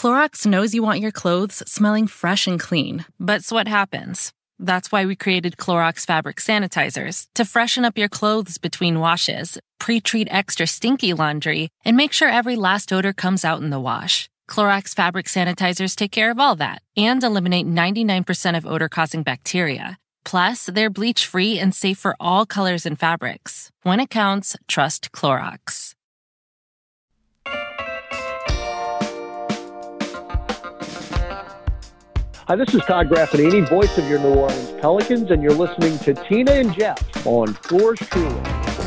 Clorox knows you want your clothes smelling fresh and clean, but so what happens? That's why we created Clorox fabric sanitizers to freshen up your clothes between washes, pre-treat extra stinky laundry, and make sure every last odor comes out in the wash. Clorox fabric sanitizers take care of all that and eliminate 99% of odor-causing bacteria. Plus, they're bleach-free and safe for all colors and fabrics. When it counts, trust Clorox. Hi, this is Todd Graffinini, voice of your New Orleans Pelicans, and you're listening to Tina and Jeff on Floors Truly.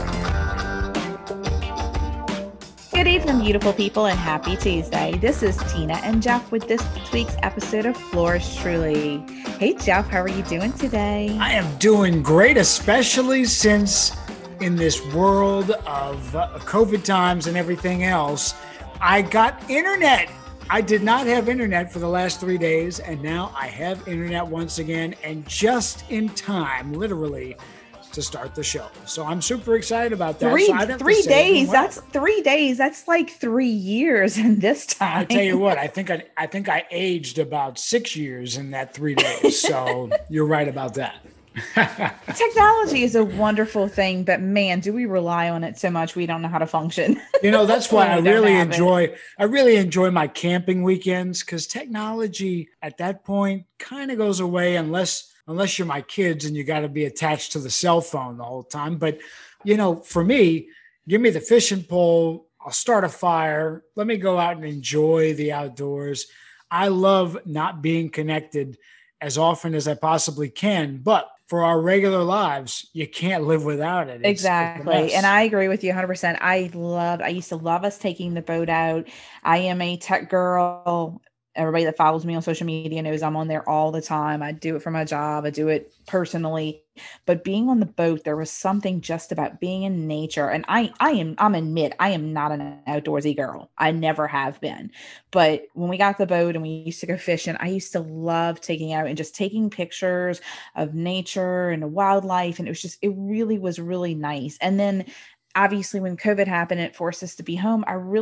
Good evening, beautiful people, and happy Tuesday. This is Tina and Jeff with this week's episode of Floors Truly. Hey, Jeff, how are you doing today? I am doing great, especially since in this world of COVID times and everything else, I got internet. I did not have internet for the last 3 days, and now I have internet once again, and just in time, literally, to start the show. So I'm super excited about that. Three days. That's 3 days. That's like 3 years in this time. I tell you what, I think I aged about 6 years in that 3 days. So you're right about that. Technology is a wonderful thing, but man, do we rely on it so much we don't know how to function. You know, that's why I really enjoy my camping weekends, because technology at that point kind of goes away unless you're my kids and you got to be attached to the cell phone the whole time. But, you know, for me, give me the fishing pole, I'll start a fire, let me go out and enjoy the outdoors. I love not being connected as often as I possibly can, but for our regular lives, you can't live without it. Exactly. And I agree with you 100%. I used to love us taking the boat out. I am a tech girl. Everybody that follows me on social media knows I'm on there all the time. I do it for my job. I do it personally. But being on the boat, there was something just about being in nature. And I am not an outdoorsy girl. I never have been. But when we got the boat and we used to go fishing, I used to love taking out and just taking pictures of nature and the wildlife. And it really was really nice. And then obviously when COVID happened, it forced us to be home.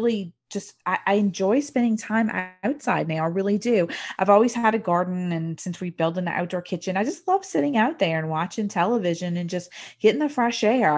I enjoy spending time outside now. I really do. I've always had a garden, and since we built an outdoor kitchen, I just love sitting out there and watching television and just getting the fresh air.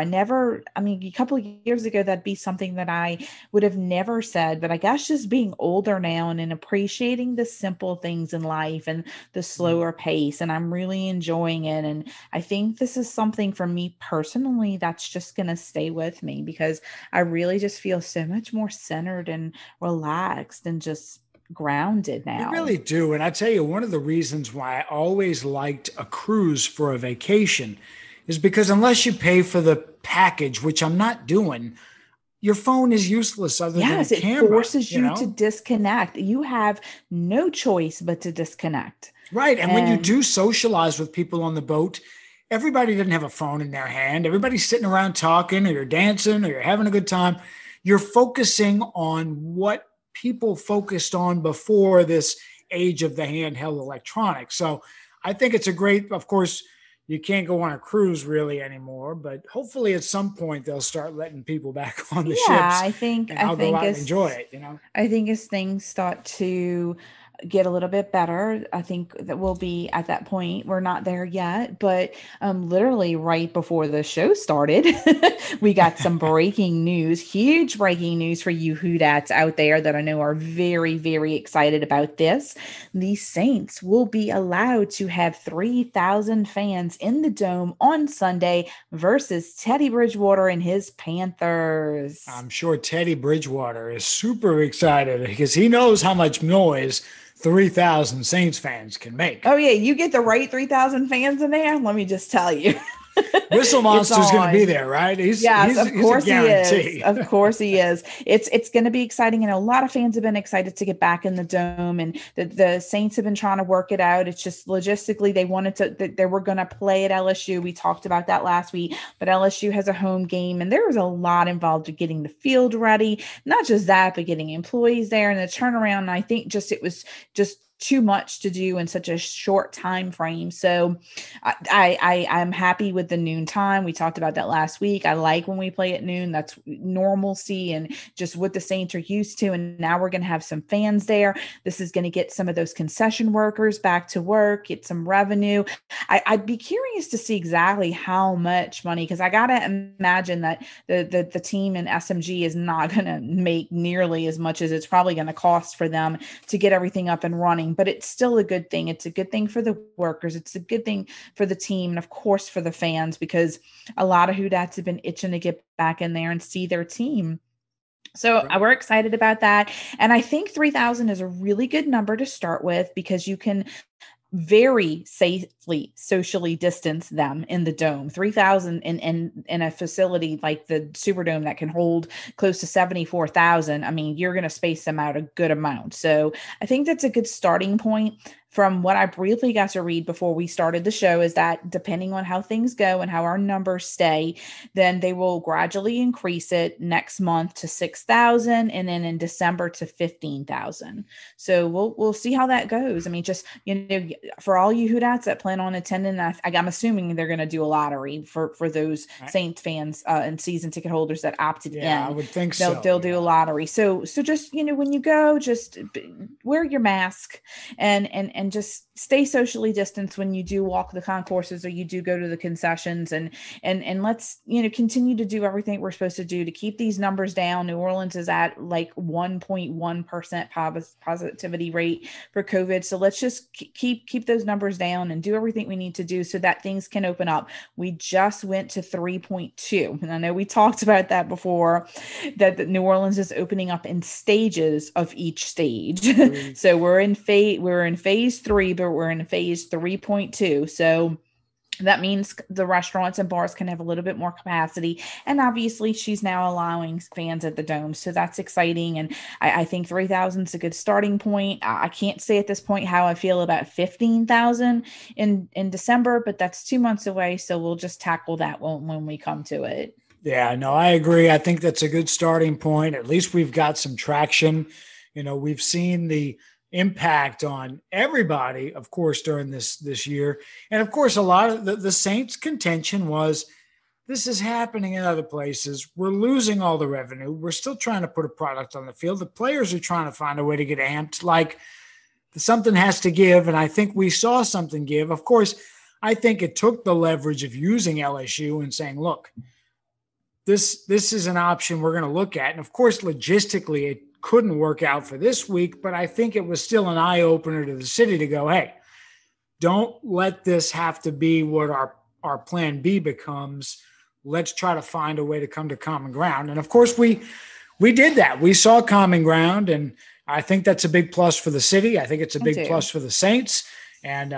A couple of years ago, that'd be something that I would have never said, but I guess just being older now and appreciating the simple things in life and the slower pace, and I'm really enjoying it. And I think this is something for me personally that's just going to stay with me, because I really just feel so much more centered and relaxed and just grounded now. You really do. And I tell you, one of the reasons why I always liked a cruise for a vacation is because unless you pay for the package, which I'm not doing, your phone is useless other than a camera. It forces you to disconnect. You have no choice but to disconnect. Right. And when you do socialize with people on the boat, everybody doesn't have a phone in their hand. Everybody's sitting around talking, or you're dancing, or you're having a good time. You're focusing on what people focused on before this age of the handheld electronics. So I think it's of course, you can't go on a cruise really anymore, but hopefully at some point they'll start letting people back on the ships. I think go out and enjoy it, you know? I think as things start to get a little bit better, I think that we'll be at that point. We're not there yet, but literally right before the show started, we got some breaking news, huge breaking news for you Who-Dats out there that I know are very, very excited about this. The Saints will be allowed to have 3,000 fans in the Dome on Sunday versus Teddy Bridgewater and his Panthers. I'm sure Teddy Bridgewater is super excited because he knows how much noise 3,000 Saints fans can make. Oh, yeah. You get the right 3,000 fans in there. Let me just tell you. Whistle Monster's going to be there, right? Of course he is. Of course he is. It's going to be exciting. And a lot of fans have been excited to get back in the Dome, and the Saints have been trying to work it out. It's just logistically, they were going to play at LSU. We talked about that last week, but LSU has a home game, and there was a lot involved with getting the field ready. Not just that, but getting employees there and the turnaround. And I think it was just too much to do in such a short time frame. So I'm happy with the noon time. We talked about that last week. I like when we play at noon. That's normalcy and just what the Saints are used to. And now we're going to have some fans there. This is going to get some of those concession workers back to work, get some revenue. I'd be curious to see exactly how much money, because I got to imagine that the team in SMG is not going to make nearly as much as it's probably going to cost for them to get everything up and running. But it's still a good thing. It's a good thing for the workers. It's a good thing for the team. And of course, for the fans, because a lot of Who-Dats have been itching to get back in there and see their team. So we're excited about that. And I think 3,000 is a really good number to start with, because you can very safely socially distance them in the dome. 3,000 in a facility like the Superdome that can hold close to 74,000. I mean, you're going to space them out a good amount. So I think that's a good starting point. From what I briefly got to read before we started the show, is that depending on how things go and how our numbers stay, then they will gradually increase it next month to 6,000, and then in December to 15,000. So we'll see how that goes. I mean, just, for all you Who-Dats that plan on attending, I'm assuming they're going to do a lottery for those Saints fans and season ticket holders that opted in. I would think they'll do a lottery. So just, when you go, just wear your mask and just stay socially distanced when you do walk the concourses or you do go to the concessions, and let's, continue to do everything we're supposed to do to keep these numbers down. New Orleans is at like 1.1% positivity rate for COVID. So let's just keep those numbers down and do everything we need to do so that things can open up. We just went to 3.2. And I know we talked about that before, that New Orleans is opening up in stages of each stage. So we're in phase 3, but we're in phase 3.2. So that means the restaurants and bars can have a little bit more capacity. And obviously she's now allowing fans at the Dome. So that's exciting. And I think 3,000 is a good starting point. I can't say at this point how I feel about 15,000 in December, but that's 2 months away. So we'll just tackle that when we come to it. Yeah, no, I agree. I think that's a good starting point. At least we've got some traction. We've seen the impact on everybody, of course, during this year. And of course, a lot of the Saints' contention was, this is happening in other places. We're losing all the revenue. We're still trying to put a product on the field. The players are trying to find a way to get amped. Like, something has to give. And I think we saw something give. Of course, I think it took the leverage of using LSU and saying, look, this is an option we're going to look at. And of course, logistically, it couldn't work out for this week, but I think it was still an eye opener to the city to go, hey, don't let this have to be what our plan B becomes. Let's try to find a way to come to common ground. And of course we did that. We saw common ground, and I think that's a big plus for the city. I think it's a big plus for the Saints. And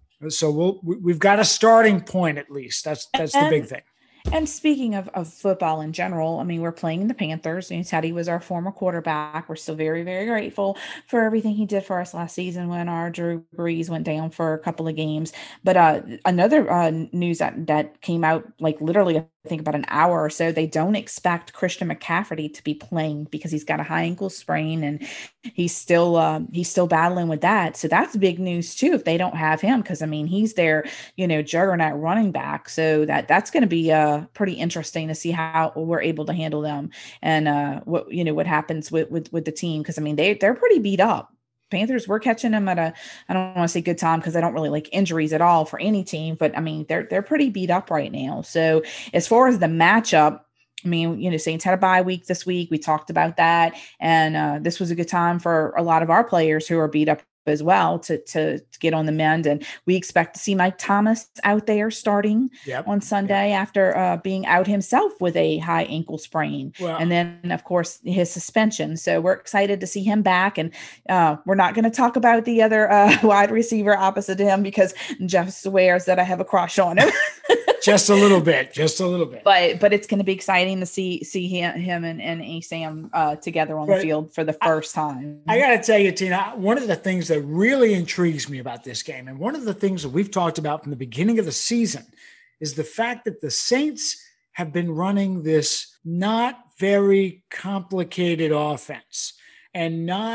so we've got a starting point, at least. That's the big thing. And speaking of football in general, I mean, we're playing the Panthers. Teddy was our former quarterback. We're still very, very grateful for everything he did for us last season when our Drew Brees went down for a couple of games. But another news that came out like literally, I think about an hour or so, they don't expect Christian McCaffrey to be playing because he's got a high ankle sprain and he's still battling with that. So that's big news too if they don't have him, because I mean he's their juggernaut running back. So that's going to be pretty interesting to see how we're able to handle them and what happens with the team, because I mean they're pretty beat up. Panthers, we're catching them at I don't want to say good time because I don't really like injuries at all for any team, but I mean, they're pretty beat up right now. So as far as the matchup, I mean, Saints had a bye week this week. We talked about that. And this was a good time for a lot of our players who are beat up as well to get on the mend. And we expect to see Mike Thomas out there starting on Sunday after being out himself with a high ankle sprain. Wow. And then, of course, his suspension. So we're excited to see him back. And we're not going to talk about the other wide receiver opposite to him because Jeff swears that I have a crush on him. Just a little bit. But it's going to be exciting to see him and Asam together on the field for the first time. I got to tell you, Tina, one of the things that really intrigues me about this game, and one of the things that we've talked about from the beginning of the season, is the fact that the Saints have been running this not very complicated offense and not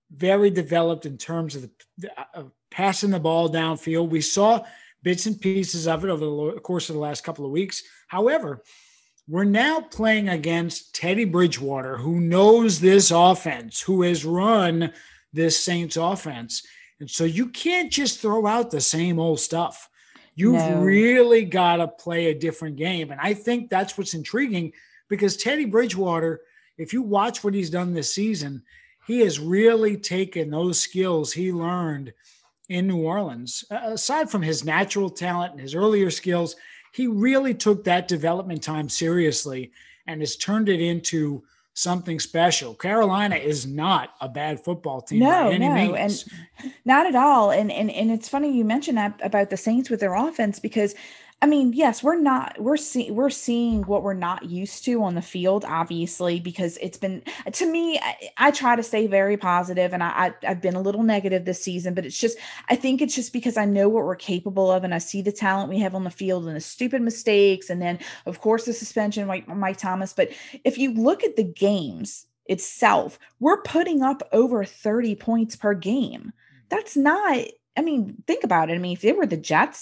very developed in terms of passing the ball downfield. We saw bits and pieces of it over the course of the last couple of weeks. However, we're now playing against Teddy Bridgewater, who knows this offense, who has run this Saints offense. And so you can't just throw out the same old stuff. You've really got to play a different game. And I think that's what's intriguing, because Teddy Bridgewater, if you watch what he's done this season, he has really taken those skills he learned in New Orleans. Aside from his natural talent and his earlier skills, he really took that development time seriously and has turned it into something special. Carolina is not a bad football team by any means. And not at all. And it's funny you mentioned that about the Saints with their offense, because I mean, yes, we're seeing what we're not used to on the field, obviously, because it's been, to me, I try to stay very positive, and I've been a little negative this season, but I think it's just because I know what we're capable of, and I see the talent we have on the field and the stupid mistakes. And then of course the suspension, Mike Thomas. But if you look at the games itself, we're putting up over 30 points per game. That's not, I mean, think about it. I mean, if they were the Jets,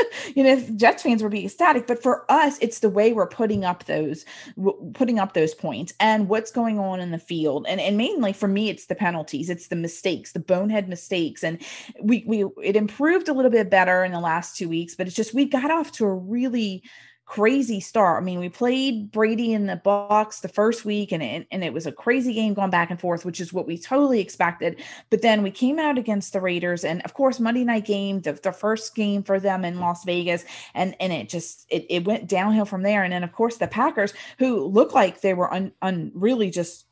if Jets fans would be ecstatic, but for us, it's the way we're putting up those points and what's going on in the field. And mainly for me, it's the penalties. It's the mistakes, the bonehead mistakes. And it improved a little bit better in the last 2 weeks, but it's just, we got off to a really crazy start. I mean, we played Brady in the box the first week, and it was a crazy game going back and forth, which is what we totally expected. But then we came out against the Raiders, and of course, Monday night game, the first game for them in Las Vegas, and it went downhill from there. And then of course the Packers, who looked like they were really just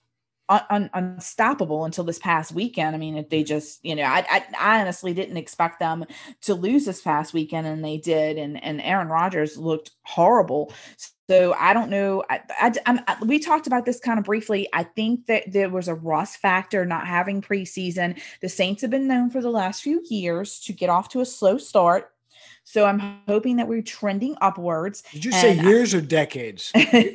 unstoppable until this past weekend. I mean, they just, I honestly didn't expect them to lose this past weekend, and they did. And Aaron Rodgers looked horrible. So I don't know. We talked about this kind of briefly. I think that there was a rust factor not having preseason. The Saints have been known for the last few years to get off to a slow start. So I'm hoping that we're trending upwards. Did you say years or decades?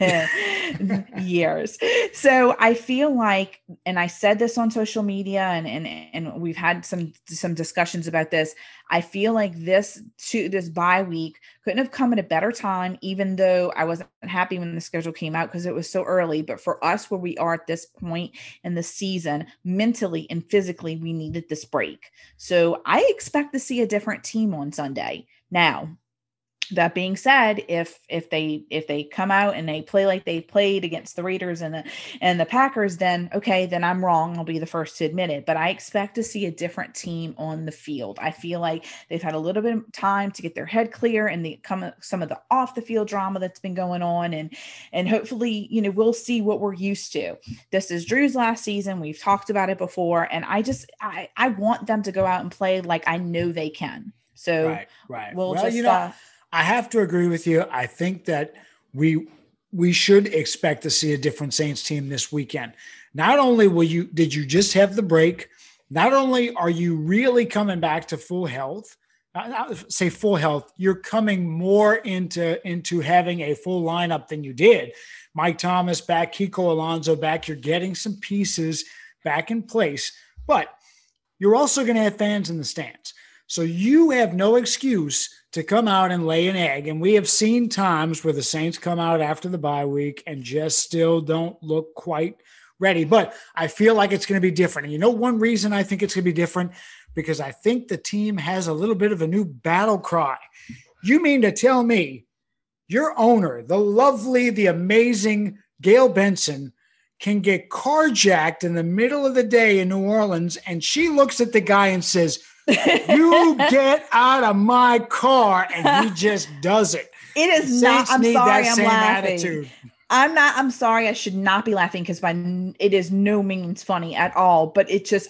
Years. So I feel like, and I said this on social media, and we've had some discussions about this. I feel like this bye week couldn't have come at a better time, even though I wasn't happy when the schedule came out because it was so early. But for us, where we are at this point in the season, mentally and physically, we needed this break. So I expect to see a different team on Sunday. Now, that being said, if they come out and they play like they played against the Raiders and the Packers, then okay, then I'm wrong. I'll be the first to admit it. But I expect to see a different team on the field. I feel like they've had a little bit of time to get their head clear and some of the off the field drama that's been going on, and hopefully, we'll see what we're used to. This is Drew's last season. We've talked about it before, and I want them to go out and play like I know they can. So right. I have to agree with you. I think that we should expect to see a different Saints team this weekend. Not only did you just have the break, not only are you really coming back to full health, say full health, you're coming more into having a full lineup than you did. Mike Thomas back, Kiko Alonso back. You're getting some pieces back in place, but you're also going to have fans in the stands. So you have no excuse to come out and lay an egg. And we have seen times where the Saints come out after the bye week and just still don't look quite ready. But I feel like it's going to be different. And one reason I think it's going to be different, because I think the team has a little bit of a new battle cry. You mean to tell me your owner, the lovely, the amazing Gail Benson, can get carjacked in the middle of the day in New Orleans, and she looks at the guy and says, "You get out of my car," and he just does it. It is not. I'm sorry, I'm laughing. Attitude. I'm sorry. I should not be laughing because it is no means funny at all. But it just,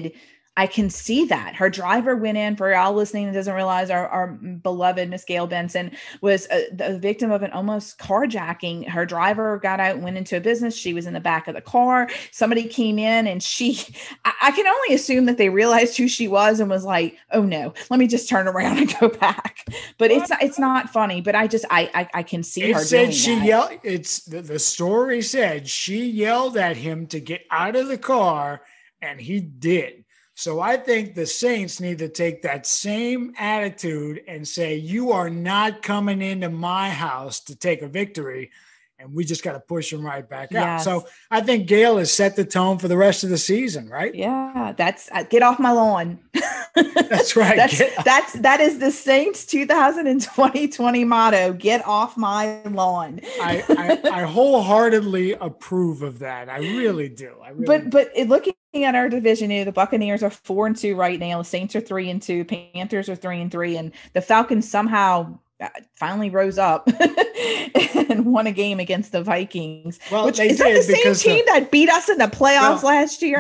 I can see that her driver went in, for y'all listening that doesn't realize, our beloved Miss Gail Benson was the victim of an almost carjacking. Her driver got out and went into a business. She was in the back of the car. Somebody came in, and I can only assume that they realized who she was and was like, "Oh no, let me just turn around and go back." But it's not funny, but I can see her doing that. The story said she yelled at him to get out of the car, and he did. So I think the Saints need to take that same attitude and say, you are not coming into my house to take a victory. And we just got to push them right back out. So I think Gayle has set the tone for the rest of the season, right? Yeah, that's get off my lawn. That's right. That is the Saints 2020 motto. Get off my lawn. I wholeheartedly approve of that. I really do. But looking at our division, the Buccaneers are 4-2 right now. The Saints are 3-2. Panthers are 3-3, and the Falcons somehow finally rose up and won a game against the Vikings. Well, which is that the same team that beat us in the playoffs last year?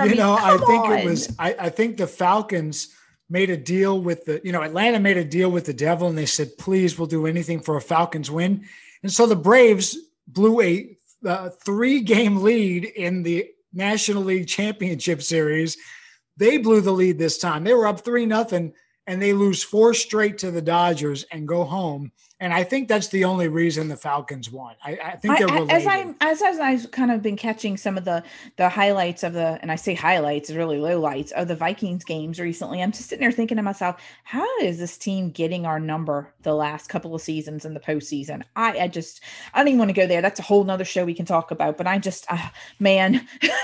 I think the Falcons made a deal with Atlanta made a deal with the devil, and they said, please, we'll do anything for a Falcons win. And so the Braves blew a 3-game lead in the National League Championship Series. They blew the lead this time. They were up 3-0. And they lose 4 straight to the Dodgers and go home. And I think that's the only reason the Falcons won. I think they're related. As I've kind of been catching some of the highlights of and I say highlights, really low lights of the Vikings games recently, I'm just sitting there thinking to myself, how is this team getting our number the last couple of seasons in the postseason? I don't even want to go there. That's a whole nother show we can talk about. But I just, man.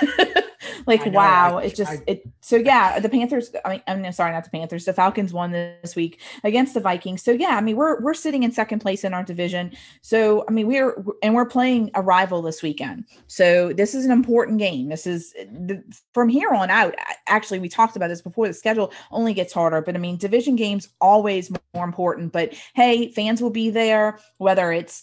Wow. So the Panthers, I'm sorry, not the Panthers. The Falcons won this week against the Vikings. So yeah, I mean, we're sitting in second place in our division. So, I mean, we're playing a rival this weekend. So this is an important game. This is from here on out. Actually, we talked about this before. The schedule only gets harder, but I mean, division games always more important, but hey, fans will be there, whether it's,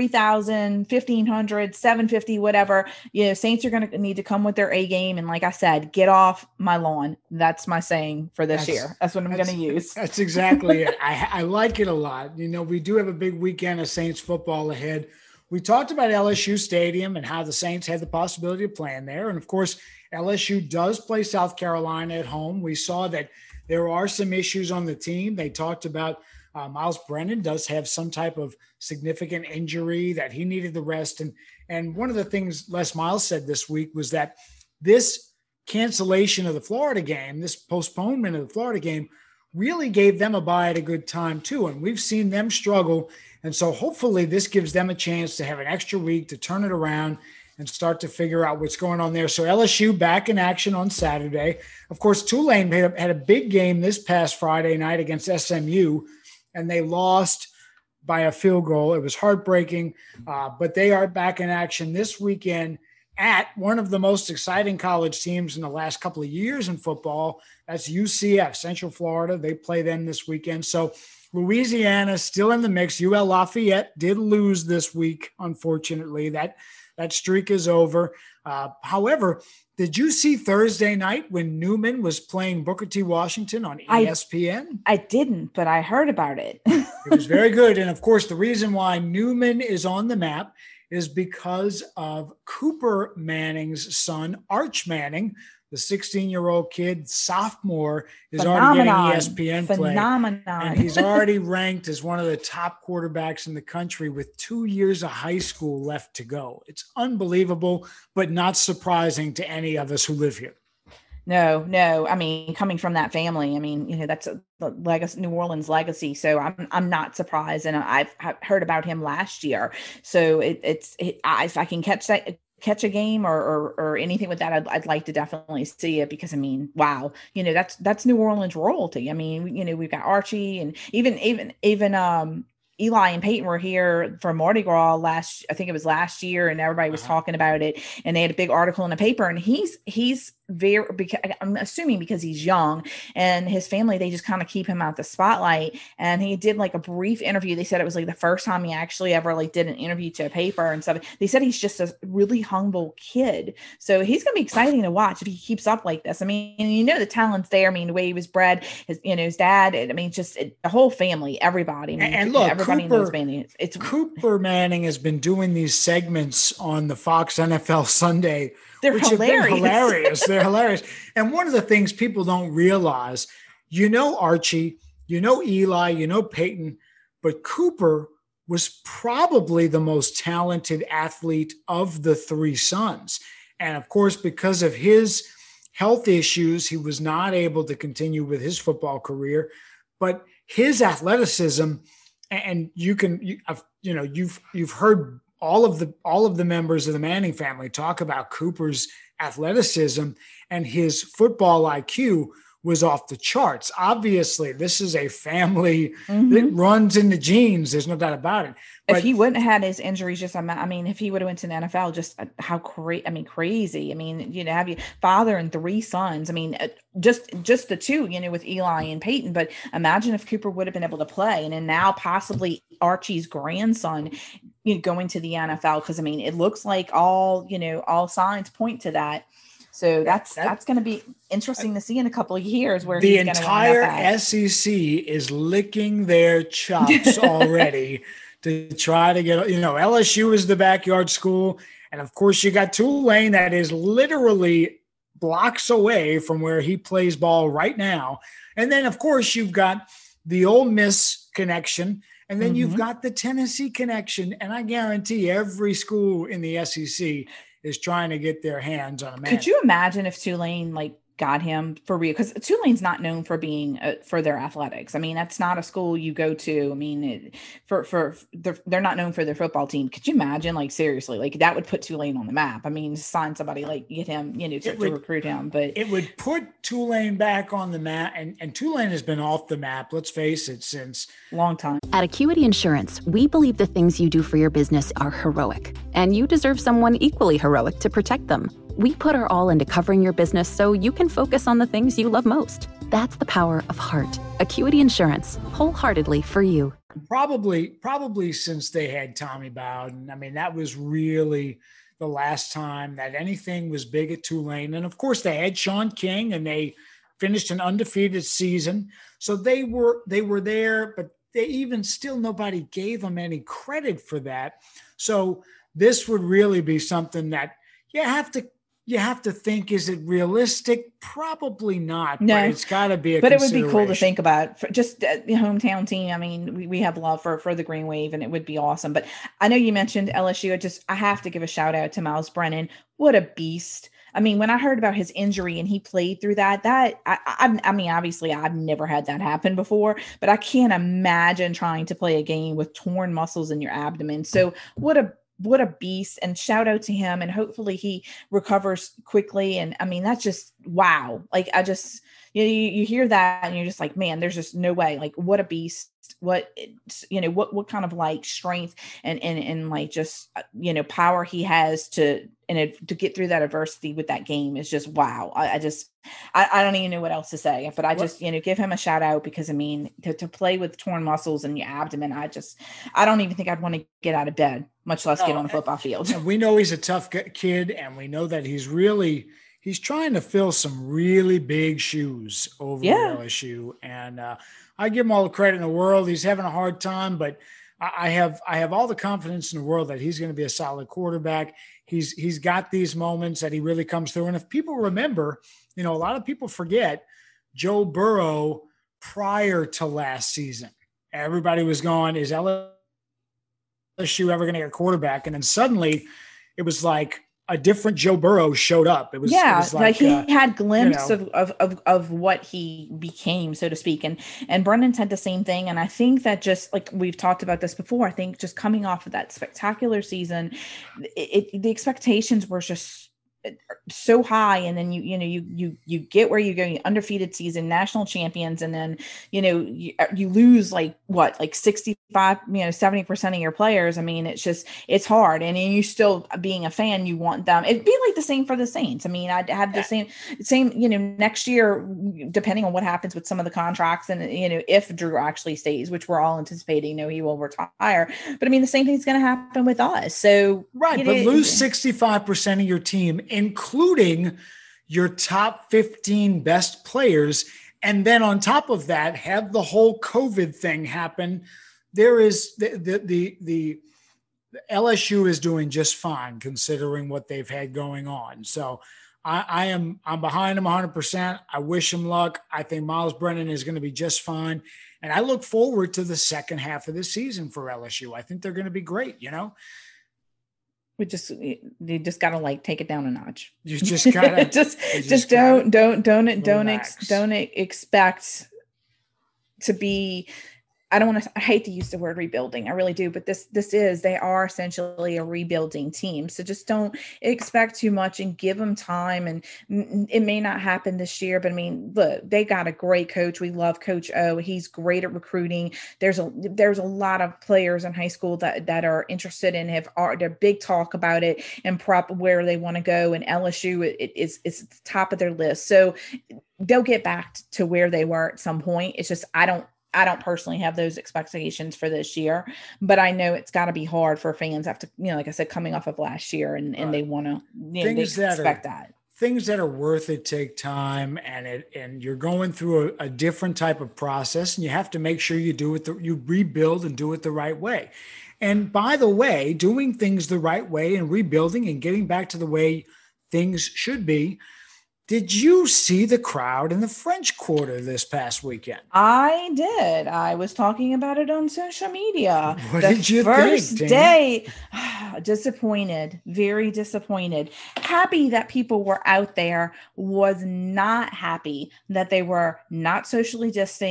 3,000, 1,500, 750, whatever, Saints are going to need to come with their A game. And like I said, get off my lawn. That's my saying for this year. That's what I'm going to use. That's exactly it. I like it a lot. We do have a big weekend of Saints football ahead. We talked about LSU Stadium and how the Saints had the possibility of playing there. And of course, LSU does play South Carolina at home. We saw that there are some issues on the team. They talked about Miles Brennan does have some type of significant injury that he needed the rest. And one of the things Les Miles said this week was that this cancellation of the Florida game, this postponement of the Florida game, really gave them a bye at a good time too. And we've seen them struggle. And so hopefully this gives them a chance to have an extra week to turn it around and start to figure out what's going on there. So LSU back in action on Saturday. Of course, Tulane had a big game this past Friday night against SMU, and they lost by a field goal. It was heartbreaking, but they are back in action this weekend at one of the most exciting college teams in the last couple of years in football. That's UCF, Central Florida. They play them this weekend. So Louisiana still in the mix. UL Lafayette did lose this week, unfortunately. That streak is over. However, did you see Thursday night when Newman was playing Booker T. Washington on ESPN? I didn't, but I heard about it. It was very good. And of course, the reason why Newman is on the map is because of Cooper Manning's son, Arch Manning, the 16-year-old kid, sophomore, is already getting ESPN play. And he's already ranked as one of the top quarterbacks in the country with 2 years of high school left to go. It's unbelievable, but not surprising to any of us who live here. No. I mean, coming from that family, I mean, that's the legacy, New Orleans legacy. So I'm not surprised. And I've heard about him last year. So if I can catch a game or anything with that, I'd like to definitely see it, because I mean, wow, that's New Orleans royalty. I mean, we've got Archie, and even Eli and Peyton were here for Mardi Gras I think it was last year, and everybody was talking about it, and they had a big article in the paper, and he's I'm assuming because he's young and his family, they just kind of keep him out the spotlight. And he did like a brief interview. They said it was like the first time he actually ever did an interview to a paper and stuff. They said he's just a really humble kid. So he's going to be exciting to watch if he keeps up like this. I mean, the talent's there. I mean, the way he was bred, his dad, the whole family, everybody. I mean, and look, everybody knows Manning. Cooper Manning has been doing these segments on the Fox NFL Sunday. They're hilarious. They're hilarious. And one of the things people don't realize, Archie, Eli, Peyton, but Cooper was probably the most talented athlete of the three sons. And of course, because of his health issues. He was not able to continue with his football career, but his athleticism, and you've heard all of the members of the Manning family talk about Cooper's athleticism, and his football IQ was off the charts. Obviously, this is a family that runs in the genes. There's no doubt about it. But if he wouldn't have had his injuries, if he would have went to the NFL, just how crazy. I mean, have your father and 3 sons. I mean, just the 2, with Eli and Peyton. But imagine if Cooper would have been able to play, and then now possibly Archie's grandson, going to the NFL. Because it looks like all signs point to that. So that's going to be interesting to see in a couple of years where the entire SEC is licking their chops already to try to get, LSU is the backyard school. And of course you got Tulane that is literally blocks away from where he plays ball right now. And then of course you've got the Ole Miss connection, and then you've got the Tennessee connection. And I guarantee every school in the SEC is trying to get their hands on a man. Could you imagine if Tulane got him for real? Because Tulane's not known for being for their athletics. That's not a school you go to. They're not known for their football team. Could you imagine, seriously, that would put Tulane on the map? Sign somebody, get him, to recruit him. But it would put Tulane back on the map, and Tulane has been off the map, let's face it, since long time. At Acuity Insurance, we believe the things you do for your business are heroic, and you deserve someone equally heroic to protect them. We put our all into covering your business so you can focus on the things you love most. That's the power of heart. Acuity Insurance, wholeheartedly for you. Probably since they had Tommy Bowden. That was really the last time that anything was big at Tulane. And of course they had Sean King, and they finished an undefeated season. So they were there, but nobody gave them any credit for that. So this would really be something that you have to think, is it realistic? Probably not. No, but it's got to be but it would be cool to think about. Just the hometown team. We have love for the Green Wave, and it would be awesome. But I know you mentioned LSU. I have to give a shout out to Miles Brennan. What a beast. When I heard about his injury and he played through that obviously I've never had that happen before, but I can't imagine trying to play a game with torn muscles in your abdomen. So what a beast, and shout out to him, and hopefully he recovers quickly. And that's just, wow. You hear that and you're just like, man, there's just no way. What a beast. What kind of strength and just, power he has to get through that adversity with that game is just, wow. I don't even know what else to say, but I just, give him a shout out, because to play with torn muscles in your abdomen, I don't even think I'd want to get out of bed, much less get on a football field. We know he's a tough kid, and we know that he's trying to fill some really big shoes over at LSU. And I give him all the credit in the world. He's having a hard time, but I have all the confidence in the world that he's going to be a solid quarterback. He's got these moments that he really comes through. And if people remember, a lot of people forget Joe Burrow prior to last season. Everybody was going, is LSU ever going to get a quarterback? And then suddenly it was like a different Joe Burrow showed up. It was he had glimpse of what he became, so to speak. And Brennan said the same thing. And I think that, just like we've talked about this before, I think just coming off of that spectacular season, the expectations were just so high, and then you get where you go, undefeated season, national champions, and then you lose 65 70% of your players. It's hard, and you still, being a fan, you want them. It'd be like the same for the Saints. I'd have the same next year, depending on what happens with some of the contracts, and if Drew actually stays, which we're all anticipating, he will retire. But the same thing's going to happen with us. So right, but lose 65% of your team, including your top 15 best players. And then on top of that, have the whole COVID thing happen. There is the LSU is doing just fine considering what they've had going on. So I'm behind him 100%. I wish him luck. I think Miles Brennan is going to be just fine. And I look forward to the second half of the season for LSU. I think they're going to be great, You just gotta like take it down a notch. You just gotta just don't expect to be. I hate to use the word rebuilding. I really do, but they are essentially a rebuilding team. So just don't expect too much and give them time. And it may not happen this year, but I mean, look, they got a great coach. We love Coach O. He's great at recruiting. There's a lot of players in high school that are interested in they're big talk about it and prep where they want to go. And LSU it's the top of their list. So they'll get back to where they were at some point. It's just, I don't personally have those expectations for this year, but I know it's got to be hard for fans after, like I said, coming off of last year and they want to, they expect that. Things that are worth it take time, and you're going through a different type of process, and you have to make sure you do it, you rebuild and do it the right way. And by the way, doing things the right way and rebuilding and getting back to the way things should be. Did you see the crowd in the French Quarter this past weekend? I did. I was talking about it on social media. What did you think? First day, disappointed, very disappointed. Happy that people were out there, was not happy that they were not socially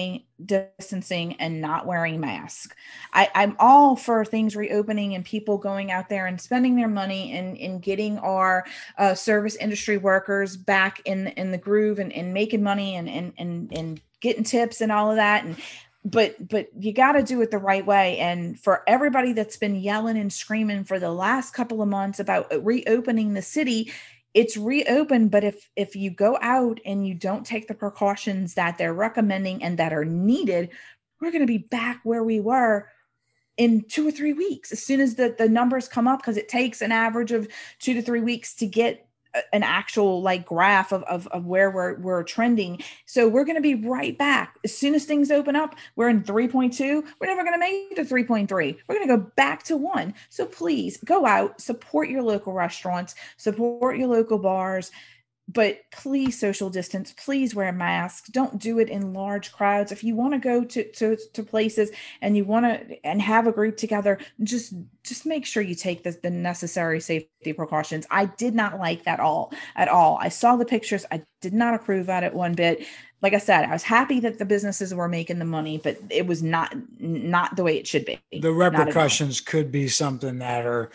distancing and not wearing masks. I'm all for things reopening and people going out there and spending their money and getting our service industry workers back in the groove and making money and getting tips and all of that. But you got to do it the right way. And for everybody that's been yelling and screaming for the last couple of months about reopening the city, it's reopened. But if you go out and you don't take the precautions that they're recommending and that are needed, we're going to be back where we were in 2 or 3 weeks. As soon as the numbers come up, because it takes an average of 2 to 3 weeks to get an actual like graph of where we're trending. So we're going to be right back. As soon as things open up, we're in 3.2. We're never going to make it to 3.3. We're going to go back to 1. So please go out, support your local restaurants, support your local bars, but please social distance, please wear masks. Don't do it in large crowds. If you want to go to places and you want to and have a group together, just make sure you take the necessary safety precautions. I did not like that at all. I saw the pictures. I did not approve of it one bit. Like I said, I was happy that the businesses were making the money, but it was not the way it should be. The repercussions could be something that are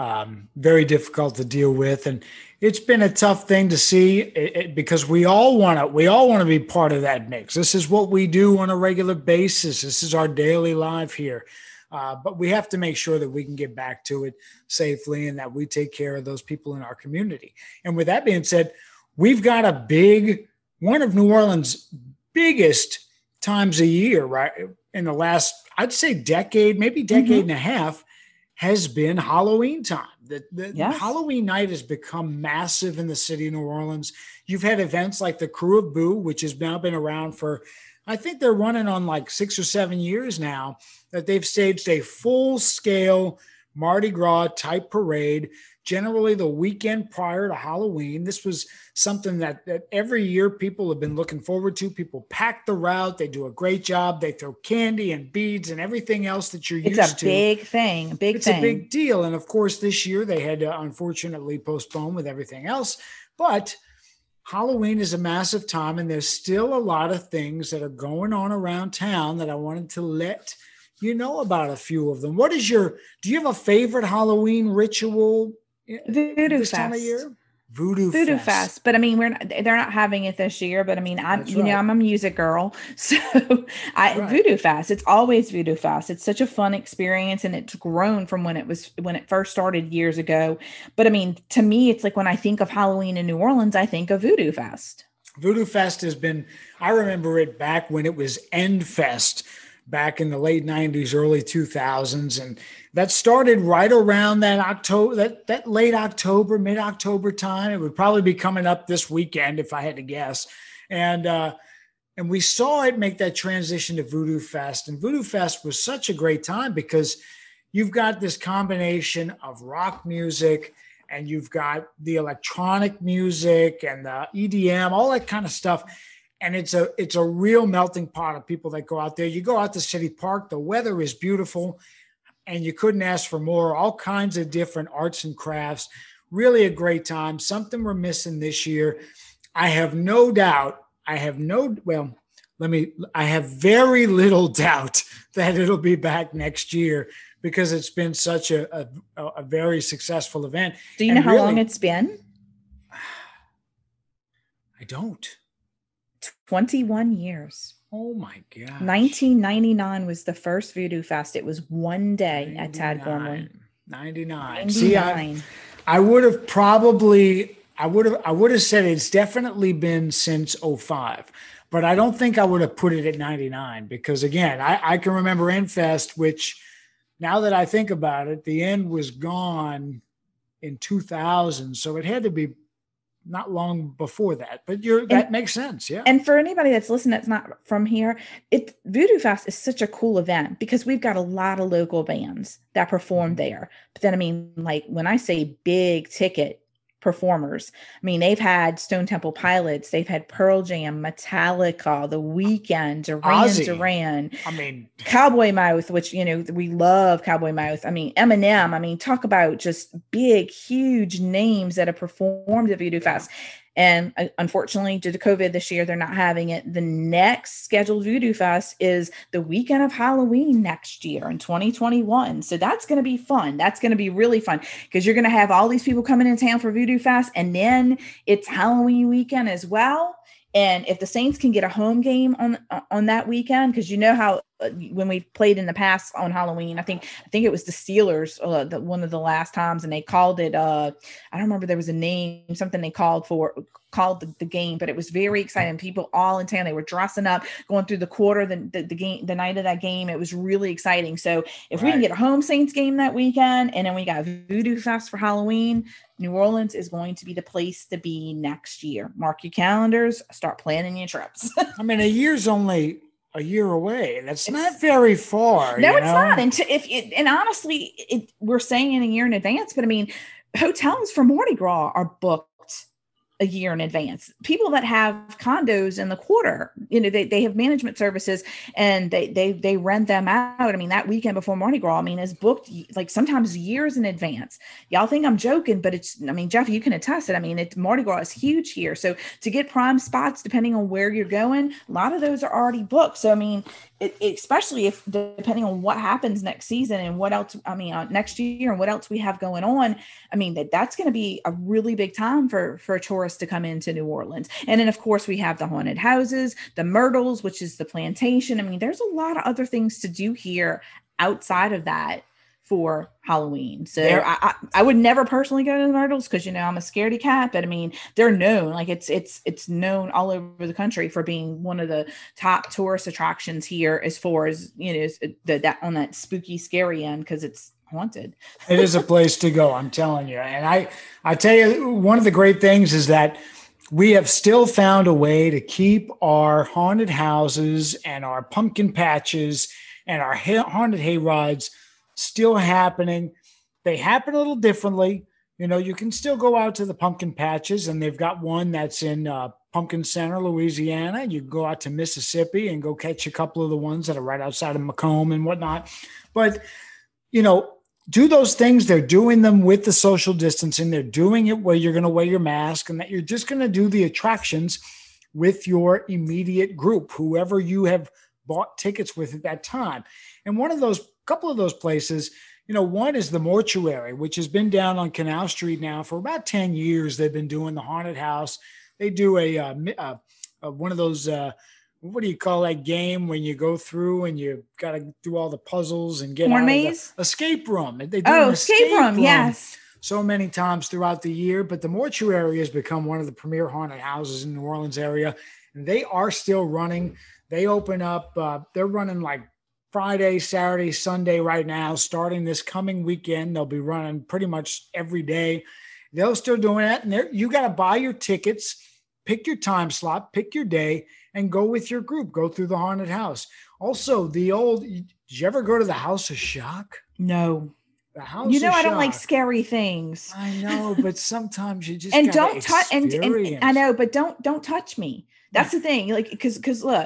very difficult to deal with. And it's been a tough thing to see because we all want to be part of that mix. This is what we do on a regular basis. This is our daily life here. But we have to make sure that we can get back to it safely and that we take care of those people in our community. And with that being said, we've got one of New Orleans' biggest times a year, right? In the last, I'd say decade, maybe decade and a half, has been Halloween time. Yes. Halloween night has become massive in the city of New Orleans. You've had events like the Crew of Boo, which has now been around for, I think they're running on like 6 or 7 years now, that they've staged a full-scale Mardi Gras type parade, generally the weekend prior to Halloween. This was something that every year people have been looking forward to. People pack the route. They do a great job. They throw candy and beads and everything else that you're used to. It's a big thing. It's a big deal. And of course, this year they had to unfortunately postpone with everything else. But Halloween is a massive time, and there's still a lot of things that are going on around town that I wanted to let you know about a few of them. Do you have a favorite Halloween ritual? Voodoo this Fest. Time of year? Voodoo Fest. But I mean, they're not having it this year, but I mean, I'm a music girl. So Voodoo Fest, it's always Voodoo Fest. It's such a fun experience, and it's grown from when it first started years ago. But I mean, to me, it's like when I think of Halloween in New Orleans, I think of Voodoo Fest. Voodoo Fest I remember it back when it was End Fest, back in the late 90s, early 2000s. And that started right around that late October, mid-October time. It would probably be coming up this weekend if I had to guess. And we saw it make that transition to Voodoo Fest. And Voodoo Fest was such a great time because you've got this combination of rock music, and you've got the electronic music and the EDM, all that kind of stuff. And it's a real melting pot of people that go out there. You go out to City Park, the weather is beautiful. and you couldn't ask for more. All kinds of different arts and crafts. Really a great time. Something we're missing this year. I have no doubt. I have very little doubt that it'll be back next year because it's been such a very successful event. Do you know how long it's been? I don't. 21 years. Oh my God. 1999 was the first Voodoo Fest. It was one day at Tad Gormley. 99. See, I would have said it's definitely been since 05, but I don't think I would have put it at 99 because again, I can remember Endfest, which now that I think about it, the end was gone in 2000. So it had to be not long before that, but that makes sense. Yeah. And for anybody that's listening, that's not from here, Voodoo Fest is such a cool event because we've got a lot of local bands that perform there. But then, I mean, like when I say big ticket performers, I mean, they've had Stone Temple Pilots, they've had Pearl Jam, Metallica, The Weeknd, Duran, I mean, Cowboy Mouth, which, you know, we love Cowboy Mouth. I mean, Eminem, I mean, talk about just big, huge names that have performed at Voodoo Fest. And unfortunately, due to COVID this year, they're not having it. The next scheduled Voodoo Fest is the weekend of Halloween next year in 2021. So that's going to be fun. That's going to be really fun because you're going to have all these people coming in town for Voodoo Fest. And then it's Halloween weekend as well. And if the Saints can get a home game on that weekend, because you know how when we played in the past on Halloween, I think it was the Steelers, one of the last times, and they called it. I don't remember, there was a name, something they called the game, but it was very exciting. People all in town, they were dressing up, going through the quarter, the game, the night of that game. It was really exciting. So if we can get a home Saints game that weekend, and then we got Voodoo Fest for Halloween, New Orleans is going to be the place to be next year. Mark your calendars, start planning your trips. I mean, a year's only a year away. That's not very far. No, it's not. And honestly, we're saying in a year in advance, but I mean, hotels for Mardi Gras are booked a year in advance. People that have condos in the quarter, you know, they have management services and they rent them out. I mean, that weekend before Mardi Gras, I mean, is booked like sometimes years in advance. Y'all think I'm joking, but Jeff, you can attest it. I mean, Mardi Gras is huge here. So to get prime spots, depending on where you're going, a lot of those are already booked. So, I mean, especially if depending on what happens next season and what else, next year and what else we have going on, I mean, that's going to be a really big time for tourists to come into New Orleans. And then of course we have the haunted houses, the Myrtles, which is the plantation. I mean, there's a lot of other things to do here outside of that for Halloween. So I would never personally go to the Myrtles because, you know, I'm a scaredy cat, but I mean, they're known, like it's known all over the country for being one of the top tourist attractions here as far as, you know, that on that spooky, scary end, because it's haunted. It is a place to go, I'm telling you. And I tell you, one of the great things is that we have still found a way to keep our haunted houses and our pumpkin patches and our haunted hay rides still happening. They happen a little differently. You know, you can still go out to the pumpkin patches, and they've got one that's in Pumpkin Center, Louisiana. You can go out to Mississippi and go catch a couple of the ones that are right outside of Macomb and whatnot. But, you know, do those things. They're doing them with the social distancing. They're doing it where you're going to wear your mask and that you're just going to do the attractions with your immediate group, whoever you have bought tickets with at that time. And couple of those places, you know, one is the Mortuary, which has been down on Canal Street now for about 10 years. They've been doing the haunted house. They do one of those, what do you call that game when you go through and you got to do all the puzzles and get out of the escape room? They do an escape room, yes. So many times throughout the year, but the Mortuary has become one of the premier haunted houses in the New Orleans area. And they are still running. They open up, they're running like Friday, Saturday, Sunday right now, starting this coming weekend. They'll be running pretty much every day. They're still doing that. And you got to buy your tickets, pick your time slot, pick your day, and go with your group. Go through the haunted house. Also, did you ever go to the House of Shock? No. The House of Shock. I don't like scary things. I know, but sometimes you just and don't touch. And I know, but don't touch me. That's the thing. Like, because look,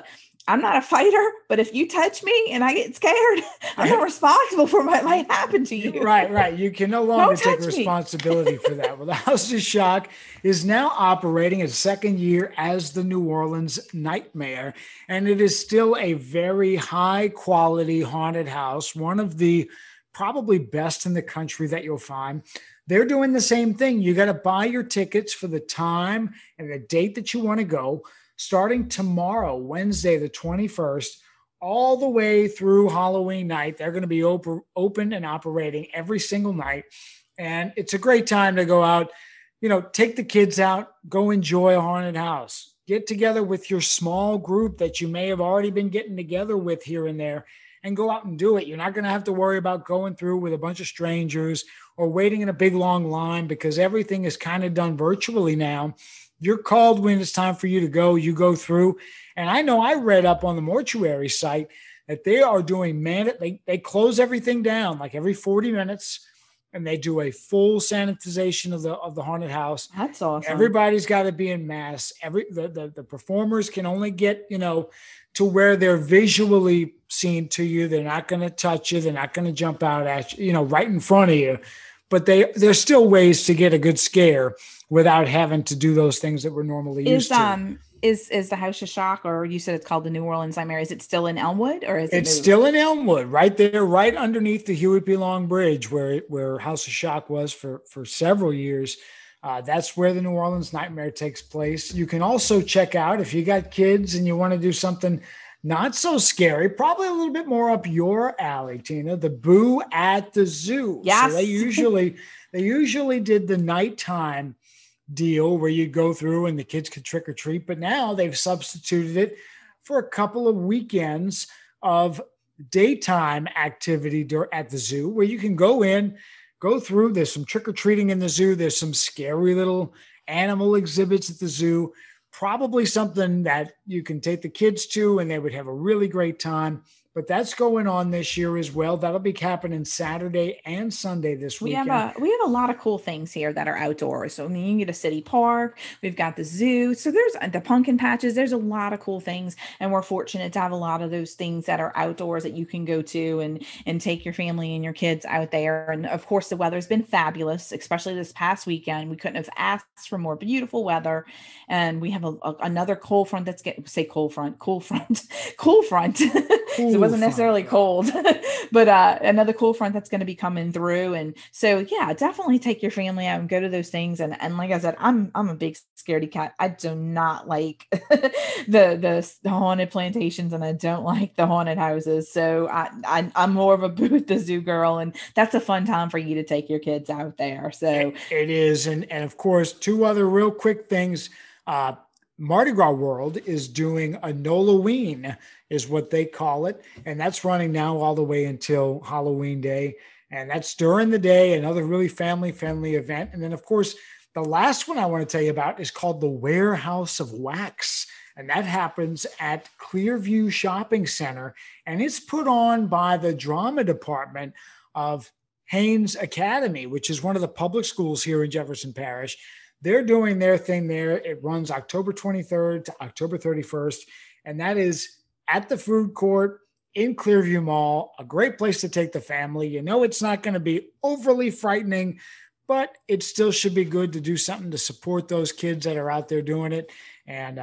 I'm not a fighter, but if you touch me and I get scared, I'm not responsible for what might happen to you. Right. You can no longer take responsibility for that. Well, the House of Shock is now operating its second year as the New Orleans Nightmare, and it is still a very high quality haunted house, one of the probably best in the country that you'll find. They're doing the same thing. You got to buy your tickets for the time and the date that you want to go, starting tomorrow, Wednesday, the 21st, all the way through Halloween night. They're going to be open and operating every single night. And it's a great time to go out, take the kids out, go enjoy a haunted house, get together with your small group that you may have already been getting together with here and there, and go out and do it. You're not going to have to worry about going through with a bunch of strangers or waiting in a big long line, because everything is kind of done virtually now. You're called when it's time for you to go. You go through. And I know I read up on the mortuary site that they are doing, they close everything down like every 40 minutes, and they do a full sanitization of the haunted house. That's awesome. Everybody's got to be in mask. The performers can only get, to where they're visually seen to you. They're not going to touch you. They're not going to jump out at you, right in front of you. But there's still ways to get a good scare without having to do those things that we're normally used to. Is the House of Shock, or you said it's called the New Orleans Nightmare, is it still in Elmwood, or is it It's still in Elmwood, right there, right underneath the Huey P. Long Bridge, where House of Shock was for several years. That's where the New Orleans Nightmare takes place. You can also check out, if you got kids and you want to do something not so scary, probably a little bit more up your alley, Tina, the Boo at the Zoo. Yes. So they usually did the nighttime deal where you go through and the kids could trick or treat, but now they've substituted it for a couple of weekends of daytime activity at the zoo, where you can go through. There's some trick or treating in the zoo. There's some scary little animal exhibits at the zoo, probably something that you can take the kids to and they would have a really great time. But that's going on this year as well. That'll be happening Saturday and Sunday this weekend. We have a lot of cool things here that are outdoors. So you can get a city park. We've got the zoo. So there's the pumpkin patches. There's a lot of cool things. And we're fortunate to have a lot of those things that are outdoors that you can go to and take your family and your kids out there. And of course, the weather's been fabulous, especially this past weekend. We couldn't have asked for more beautiful weather. And we have another cold front that's cool front. So it wasn't necessarily cold, but another cool front that's going to be coming through. And so, yeah, definitely take your family out and go to those things. And like I said, I'm a big scaredy cat. I do not like the haunted plantations, and I don't like the haunted houses. So I'm more of a Boo at the Zoo girl, and that's a fun time for you to take your kids out there. So it is. And of course, two other real quick things. Mardi Gras World is doing a Nolaween, is what they call it. And that's running now all the way until Halloween Day. And that's during the day, another really family-friendly event. And then, of course, the last one I want to tell you about is called the Warehouse of Wax. And that happens at Clearview Shopping Center. And it's put on by the drama department of Haynes Academy, which is one of the public schools here in Jefferson Parish. They're doing their thing there. It runs October 23rd to October 31st. And that is at the food court in Clearview Mall, a great place to take the family. It's not going to be overly frightening, but it still should be good to do something to support those kids that are out there doing it. And,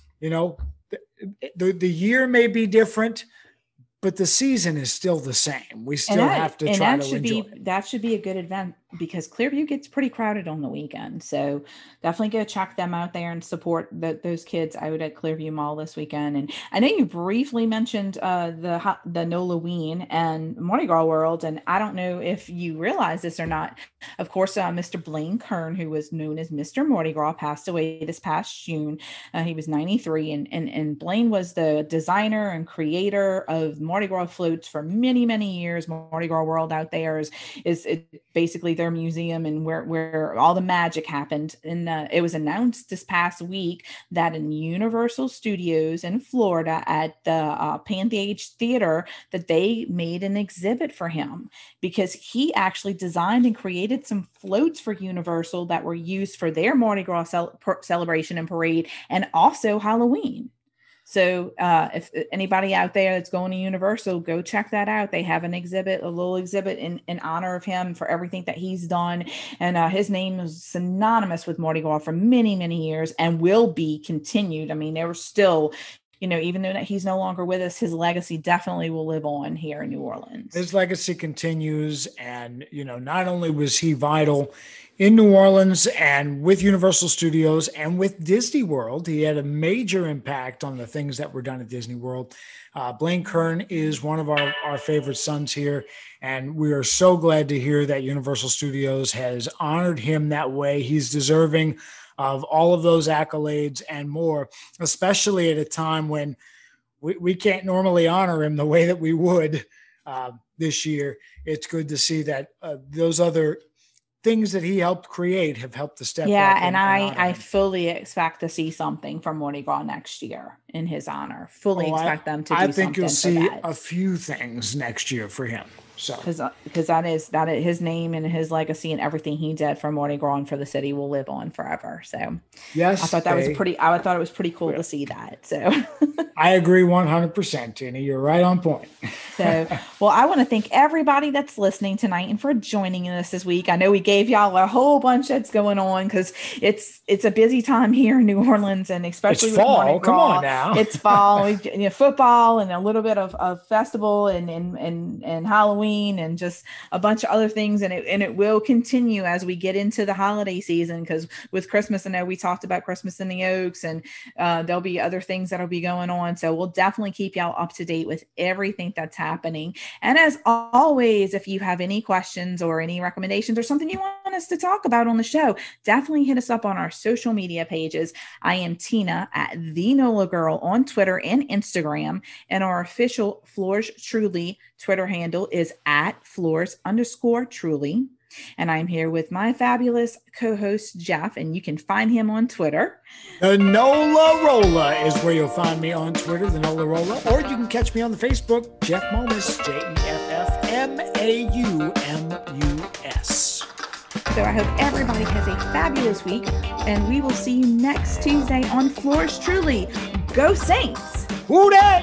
the year may be different, but the season is still the same. We still have to try to enjoy it. That should be a good event, because Clearview gets pretty crowded on the weekend. So definitely go check them out there and support those kids out at Clearview Mall this weekend. And I know you briefly mentioned the Nolaween and Mardi Gras World, and I don't know if you realize this or not. Of course, Mr. Blaine Kern, who was known as Mr. Mardi Gras, passed away this past June. He was 93, and Blaine was the designer and creator of Mardi Gras floats for many, many years. Mardi Gras World out there is basically their museum and where all the magic happened. And it was announced this past week that in Universal Studios in Florida at the Pantage Theater, that they made an exhibit for him, because he actually designed and created some floats for Universal that were used for their Mardi Gras celebration and parade, and also Halloween. So if anybody out there that's going to Universal, go check that out. They have an exhibit, a little exhibit in honor of him for everything that he's done. And his name is synonymous with Mardi Gras for many, many years and will be continued. I mean, there were still, even though he's no longer with us, his legacy definitely will live on here in New Orleans. His legacy continues. And, not only was he vital in New Orleans and with Universal Studios and with Disney World, he had a major impact on the things that were done at Disney World. Blaine Kern is one of our favorite sons here, and we are so glad to hear that Universal Studios has honored him that way. He's deserving of all of those accolades and more, especially at a time when we can't normally honor him the way that we would this year. It's good to see that those other things that he helped create have helped to step up. Yeah, and I fully expect to see something from Mardi Gras next year in his honor. Fully expect them to do something. I think you'll see a few things next year for him. So because that is his name and his legacy and everything he did for Mardi Gras and for the city will live on forever. So yes, I thought it was pretty cool to see that. So I agree 100%, Tina. You're right on point. So, well, I want to thank everybody that's listening tonight and for joining us this week. I know we gave y'all a whole bunch that's going on because it's a busy time here in New Orleans, and especially it's with fall. Mardi Gras. Come on now, it's fall. Football and a little bit of festival and Halloween and just a bunch of other things, and it will continue as we get into the holiday season, because with Christmas, I know we talked about Christmas in the Oaks, and there'll be other things that'll be going on. So we'll definitely keep y'all up to date with everything that's happening. And as always, if you have any questions or any recommendations or something you want us to talk about on the show, definitely hit us up on our social media pages. I am Tina at The NOLA Girl on Twitter and Instagram, and our official Floors Truly Twitter handle is at Floors_Truly. And I'm here with my fabulous co-host, Jeff, and you can find him on Twitter. The NOLA Rolla is where you'll find me on Twitter, the NOLA Rolla, or you can catch me on the Facebook, Jeff Momus, JEFFMAUMUS. So I hope everybody has a fabulous week, and we will see you next Tuesday on Floors Truly. Go Saints! Who dat?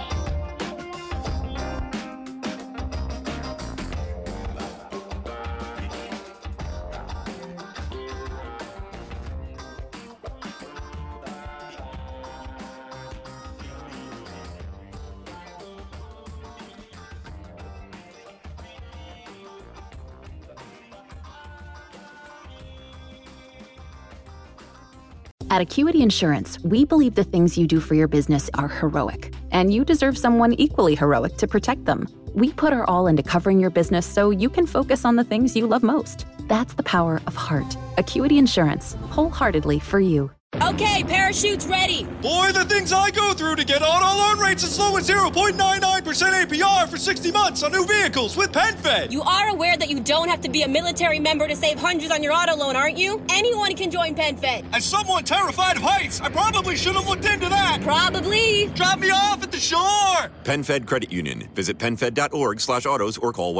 At Acuity Insurance, we believe the things you do for your business are heroic, and you deserve someone equally heroic to protect them. We put our all into covering your business so you can focus on the things you love most. That's the power of heart. Acuity Insurance, wholeheartedly for you. Okay, parachutes ready. Boy, the things I go through to get auto loan rates as low as 0.99% APR for 60 months on new vehicles with PenFed. You are aware that you don't have to be a military member to save hundreds on your auto loan, aren't you? Anyone can join PenFed. As someone terrified of heights, I probably should have looked into that. Probably. Drop me off at the shore. PenFed Credit Union. Visit PenFed.org/autos or call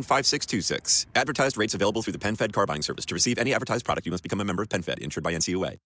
1-800-247-5626. Advertised rates available through the PenFed car buying service. To receive any advertised product, you must become a member of PenFed, insured by NCUA.